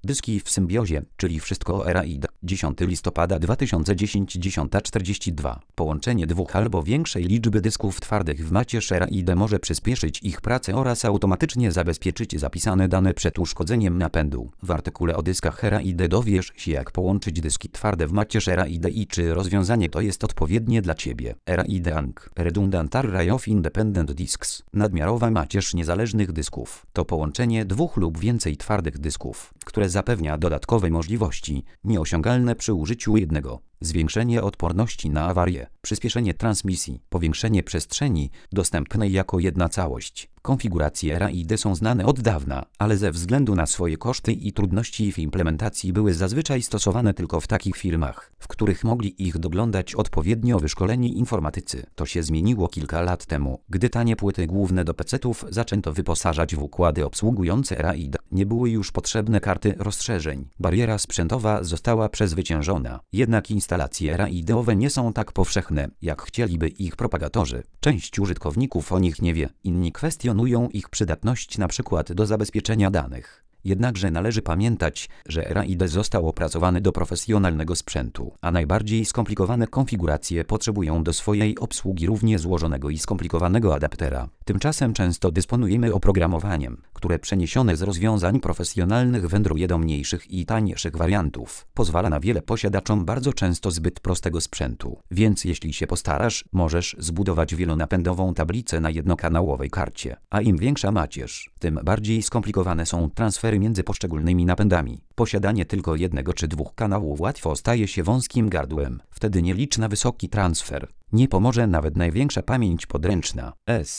Dyski w symbiozie, czyli wszystko o RAID. 10 listopada 2010 10:42. Połączenie dwóch albo większej liczby dysków twardych w macierz RAID może przyspieszyć ich pracę oraz automatycznie zabezpieczyć zapisane dane przed uszkodzeniem napędu. W artykule o dyskach RAID dowiesz się, jak połączyć dyski twarde w macierz RAID i czy rozwiązanie to jest odpowiednie dla Ciebie. RAID ANC. Redundant Array of Independent Disks. Nadmiarowa macierz niezależnych dysków. To połączenie dwóch lub więcej twardych dysków, które zapewnia dodatkowe możliwości, nieosiągalne przy użyciu jednego. Zwiększenie odporności na awarie, przyspieszenie transmisji, powiększenie przestrzeni dostępnej jako jedna całość. Konfiguracje RAID są znane od dawna, ale ze względu na swoje koszty i trudności w implementacji były zazwyczaj stosowane tylko w takich firmach, w których mogli ich doglądać odpowiednio wyszkoleni informatycy. To się zmieniło kilka lat temu, gdy tanie płyty główne do PC-ów zaczęto wyposażać w układy obsługujące RAID. Nie były już potrzebne karty rozszerzeń. Bariera sprzętowa została przezwyciężona. Jednak instalacje RAID-owe nie są tak powszechne, jak chcieliby ich propagatorzy. Część użytkowników o nich nie wie, inni kwestionują ich przydatność np. do zabezpieczenia danych. Jednakże należy pamiętać, że RAID został opracowany do profesjonalnego sprzętu, a najbardziej skomplikowane konfiguracje potrzebują do swojej obsługi równie złożonego i skomplikowanego adaptera. Tymczasem często dysponujemy oprogramowaniem, które przeniesione z rozwiązań profesjonalnych wędruje do mniejszych i tańszych wariantów. Pozwala na wiele posiadaczom bardzo często zbyt prostego sprzętu. Więc jeśli się postarasz, możesz zbudować wielonapędową tablicę na jednokanałowej karcie. A im większa macierz, tym bardziej skomplikowane są transfery między poszczególnymi napędami. Posiadanie tylko jednego czy dwóch kanałów łatwo staje się wąskim gardłem. Wtedy nie licz na wysoki transfer. Nie pomoże nawet największa pamięć podręczna.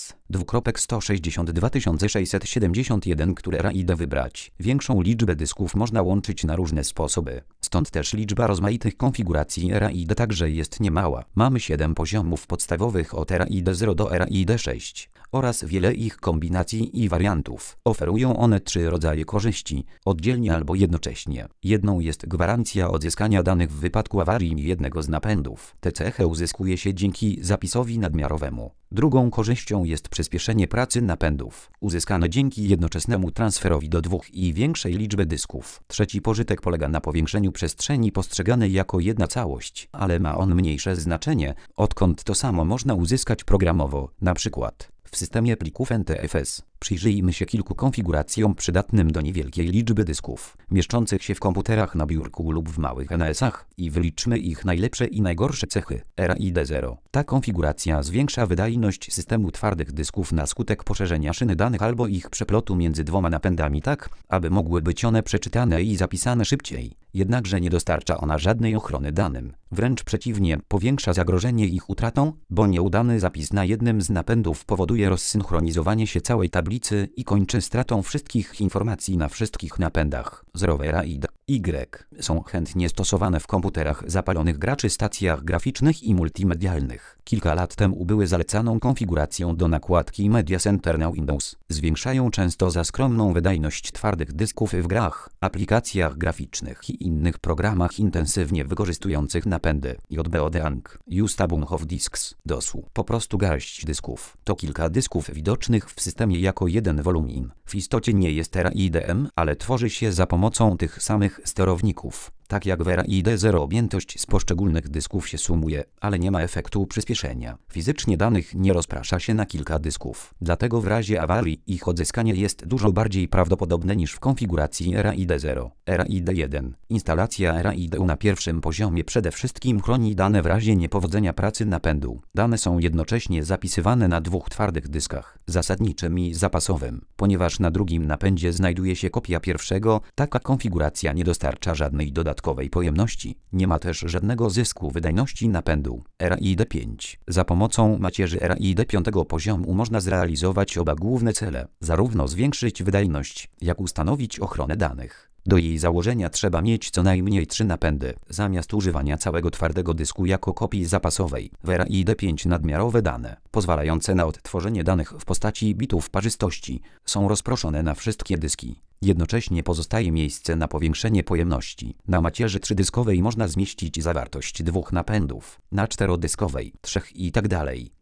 S:162 które RAID wybrać. Większą liczbę dysków można łączyć na różne sposoby. Stąd też liczba rozmaitych konfiguracji RAID także jest niemała. Mamy 7 poziomów podstawowych od RAID 0 do RAID 6 oraz wiele ich kombinacji i wariantów. Oferują one 3 rodzaje korzyści, oddzielnie albo jednocześnie. Jedną jest gwarancja odzyskania danych w wypadku awarii jednego z napędów. Tę cechę uzyskuje się dzięki zapisowi nadmiarowemu. Drugą korzyścią jest przyspieszenie pracy napędów, uzyskane dzięki jednoczesnemu transferowi do dwóch i większej liczby dysków. Trzeci pożytek polega na powiększeniu przestrzeni postrzeganej jako jedna całość, ale ma on mniejsze znaczenie, odkąd to samo można uzyskać programowo, np. w systemie plików NTFS. Przyjrzyjmy się kilku konfiguracjom przydatnym do niewielkiej liczby dysków, mieszczących się w komputerach na biurku lub w małych NAS-ach i wyliczmy ich najlepsze i najgorsze cechy. RAID 0. Ta konfiguracja zwiększa wydajność systemu twardych dysków na skutek poszerzenia szyny danych albo ich przeplotu między dwoma napędami tak, aby mogły być one przeczytane i zapisane szybciej. Jednakże nie dostarcza ona żadnej ochrony danym. Wręcz przeciwnie, powiększa zagrożenie ich utratą, bo nieudany zapis na jednym z napędów powoduje rozsynchronizowanie się całej tablicy i kończy stratą wszystkich informacji na wszystkich napędach. Zerowe RAID Y są chętnie stosowane w komputerach zapalonych graczy, stacjach graficznych i multimedialnych. Kilka lat temu były zalecaną konfiguracją do nakładki Media Center na Windows. Zwiększają często za skromną wydajność twardych dysków w grach, aplikacjach graficznych i innych programach intensywnie wykorzystujących napędy. JBOD ANC. Just a bunch of disks. DOS-u. Po prostu garść dysków. To kilka dysków widocznych w systemie jako jeden wolumin. W istocie nie jest RAID-em, ale tworzy się za pomocą tych samych sterowników. Tak jak w RAID 0 objętość z poszczególnych dysków się sumuje, ale nie ma efektu przyspieszenia. Fizycznie danych nie rozprasza się na kilka dysków. Dlatego w razie awarii ich odzyskanie jest dużo bardziej prawdopodobne niż w konfiguracji RAID 0. RAID 1. Instalacja RAID na pierwszym poziomie przede wszystkim chroni dane w razie niepowodzenia pracy napędu. Dane są jednocześnie zapisywane na dwóch twardych dyskach, zasadniczym i zapasowym. Ponieważ na drugim napędzie znajduje się kopia pierwszego, taka konfiguracja nie dostarcza żadnej dodatkowej pojemności. Nie ma też żadnego zysku wydajności napędu. RAID 5. Za pomocą macierzy RAID 5 poziomu można zrealizować oba główne cele. Zarówno zwiększyć wydajność, jak ustanowić ochronę danych. Do jej założenia trzeba mieć co najmniej 3 napędy, zamiast używania całego twardego dysku jako kopii zapasowej. W RAID 5 nadmiarowe dane, pozwalające na odtworzenie danych w postaci bitów parzystości, są rozproszone na wszystkie dyski. Jednocześnie pozostaje miejsce na powiększenie pojemności. Na macierzy 3-dyskowej można zmieścić zawartość 2 napędów, na 4-dyskowej 3 itd.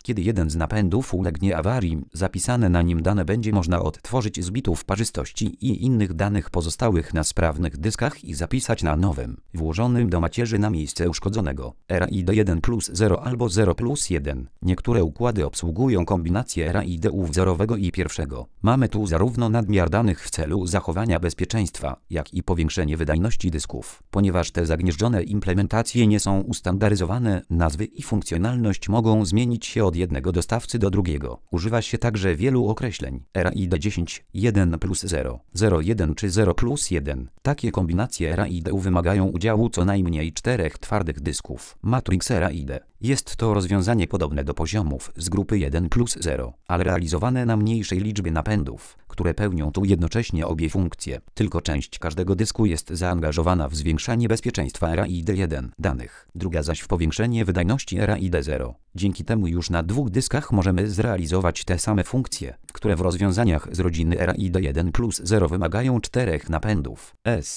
Kiedy jeden z napędów ulegnie awarii, zapisane na nim dane będzie można odtworzyć z bitów parzystości i innych danych pozostałych na sprawnych dyskach i zapisać na nowym, włożonym do macierzy na miejsce uszkodzonego. RAID 1+0 albo 0+1. Niektóre układy obsługują kombinację RAID-u wzorowego i pierwszego. Mamy tu zarówno nadmiar danych w celu zachowania bezpieczeństwa, jak i powiększenie wydajności dysków. Ponieważ te zagnieżdżone implementacje nie są ustandaryzowane, nazwy i funkcjonalność mogą zmienić się od jednego dostawcy do drugiego. Używa się także wielu określeń. RAID 10, 1+0, 0,1 czy 0+1. Takie kombinacje RAID-u wymagają udziału co najmniej 4 twardych dysków. Matrix RAID. Jest to rozwiązanie podobne do poziomów z grupy 1+0, ale realizowane na mniejszej liczbie napędów, które pełnią tu jednocześnie obie funkcje. Tylko część każdego dysku jest zaangażowana w zwiększanie bezpieczeństwa RAID 1 danych, druga zaś w powiększenie wydajności RAID 0. Dzięki temu już na 2 dyskach możemy zrealizować te same funkcje, które w rozwiązaniach z rodziny RAID 1+0 wymagają 4 napędów.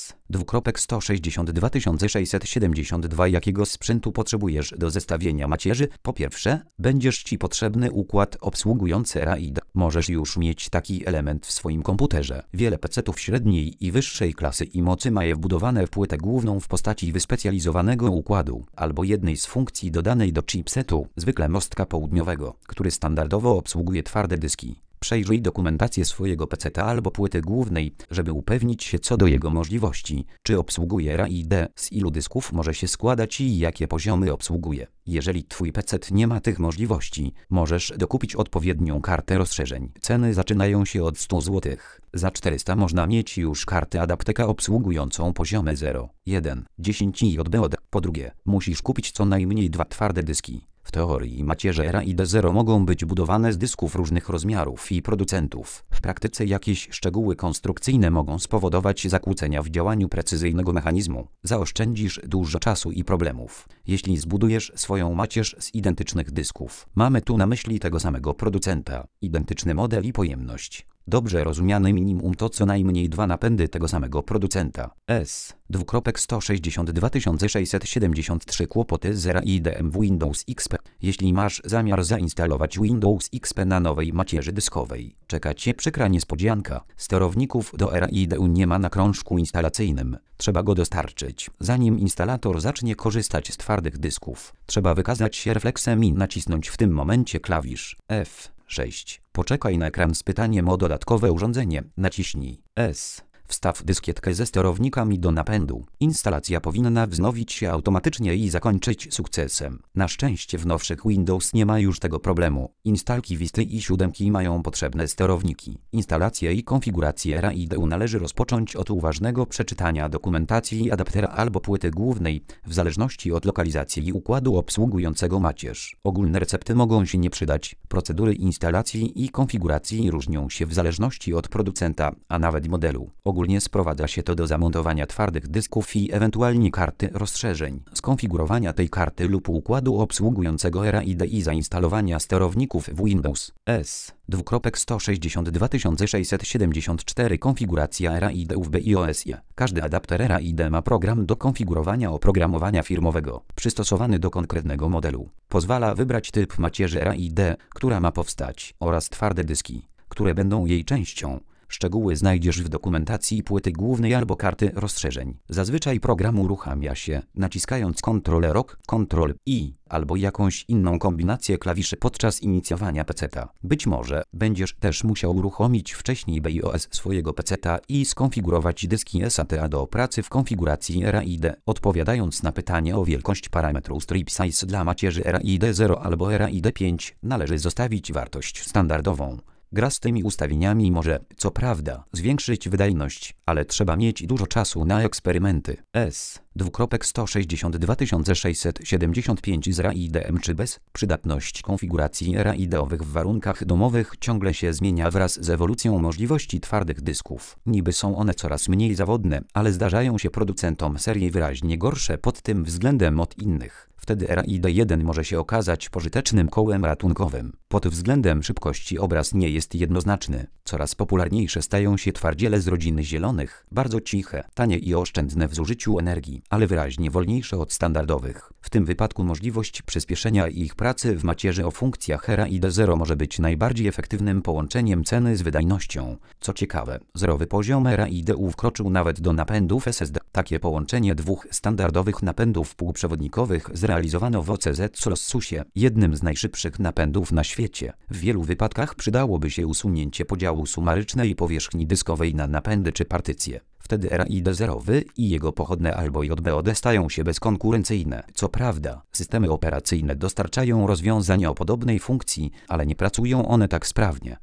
S. Jakiego sprzętu potrzebujesz do zestawienia macierzy? Po pierwsze, będziesz Ci potrzebny układ obsługujący RAID. Możesz już mieć taki element w swoim komputerze. Wiele PC-ów średniej i wyższej klasy i mocy ma je wbudowane w płytę główną w postaci wyspecjalizowanego układu, albo jednej z funkcji dodanej do chipsetu, zwykle mostka południowego, który standardowo obsługuje twarde dyski. Przejrzyj dokumentację swojego PC-a albo płyty głównej, żeby upewnić się co do jego możliwości, czy obsługuje RAID, z ilu dysków może się składać i jakie poziomy obsługuje. Jeżeli Twój PC nie ma tych możliwości, możesz dokupić odpowiednią kartę rozszerzeń. Ceny zaczynają się od 100 zł. Za 400 można mieć już kartę adaptera obsługującą poziomy 0, 1, 10 i JBOD. Po drugie, musisz kupić co najmniej 2 twarde dyski. W teorii macierze RAID 0 mogą być budowane z dysków różnych rozmiarów i producentów. W praktyce jakieś szczegóły konstrukcyjne mogą spowodować zakłócenia w działaniu precyzyjnego mechanizmu. Zaoszczędzisz dużo czasu i problemów, jeśli zbudujesz swoją macierz z identycznych dysków. Mamy tu na myśli tego samego producenta, identyczny model i pojemność. Dobrze rozumiane minimum to co najmniej 2 napędy tego samego producenta. S. 2.162673 Kłopoty z RAID-em w Windows XP. Jeśli masz zamiar zainstalować Windows XP na nowej macierzy dyskowej, czeka Cię przykra niespodzianka. Sterowników do RAID-u nie ma na krążku instalacyjnym. Trzeba go dostarczyć. Zanim instalator zacznie korzystać z twardych dysków, trzeba wykazać się refleksem i nacisnąć w tym momencie klawisz F6. Poczekaj na ekran z pytaniem o dodatkowe urządzenie. Naciśnij S. Wstaw dyskietkę ze sterownikami do napędu. Instalacja powinna wznowić się automatycznie i zakończyć sukcesem. Na szczęście w nowszych Windows nie ma już tego problemu. Instalki Visty i 7 mają potrzebne sterowniki. Instalację i konfigurację RAID-u należy rozpocząć od uważnego przeczytania dokumentacji adaptera albo płyty głównej, w zależności od lokalizacji i układu obsługującego macierz. Ogólne recepty mogą się nie przydać. Procedury instalacji i konfiguracji różnią się w zależności od producenta, a nawet modelu. Ogólnie sprowadza się to do zamontowania twardych dysków i ewentualnie karty rozszerzeń, skonfigurowania tej karty lub układu obsługującego RAID i zainstalowania sterowników w Windows. S. 2.162674 Konfiguracja RAID w BIOS-ie. Każdy adapter RAID ma program do konfigurowania oprogramowania firmowego, przystosowany do konkretnego modelu. Pozwala wybrać typ macierzy RAID, która ma powstać, oraz twarde dyski, które będą jej częścią. Szczegóły znajdziesz w dokumentacji płyty głównej albo karty rozszerzeń. Zazwyczaj program uruchamia się, naciskając Ctrl+R, Ctrl+I albo jakąś inną kombinację klawiszy podczas inicjowania PC-a. Być może będziesz też musiał uruchomić wcześniej BIOS swojego PC-a i skonfigurować dyski SATA do pracy w konfiguracji RAID. Odpowiadając na pytanie o wielkość parametru strip size dla macierzy RAID 0 albo RAID 5, należy zostawić wartość standardową. Gra z tymi ustawieniami może, co prawda, zwiększyć wydajność, ale trzeba mieć dużo czasu na eksperymenty. S. 2.162675 z RAID-em czy bez. Przydatność konfiguracji RAID-owych w warunkach domowych ciągle się zmienia wraz z ewolucją możliwości twardych dysków. Niby są one coraz mniej zawodne, ale zdarzają się producentom serii wyraźnie gorsze pod tym względem od innych. Wtedy RAID1 może się okazać pożytecznym kołem ratunkowym. Pod względem szybkości obraz nie jest jednoznaczny. Coraz popularniejsze stają się twardziele z rodziny zielonych, bardzo ciche, tanie i oszczędne w zużyciu energii, ale wyraźnie wolniejsze od standardowych. W tym wypadku możliwość przyspieszenia ich pracy w macierzy o funkcjach RAID0 może być najbardziej efektywnym połączeniem ceny z wydajnością. Co ciekawe, zerowy poziom RAID-u wkroczył nawet do napędów SSD. Takie połączenie dwóch standardowych napędów półprzewodnikowych zrealizowano w OCZ Solossusie, jednym z najszybszych napędów na świecie. W wielu wypadkach przydałoby się usunięcie podziału sumarycznej powierzchni dyskowej na napędy czy partycje. Wtedy RAID zerowy i jego pochodne albo JBOD stają się bezkonkurencyjne. Co prawda, systemy operacyjne dostarczają rozwiązań o podobnej funkcji, ale nie pracują one tak sprawnie.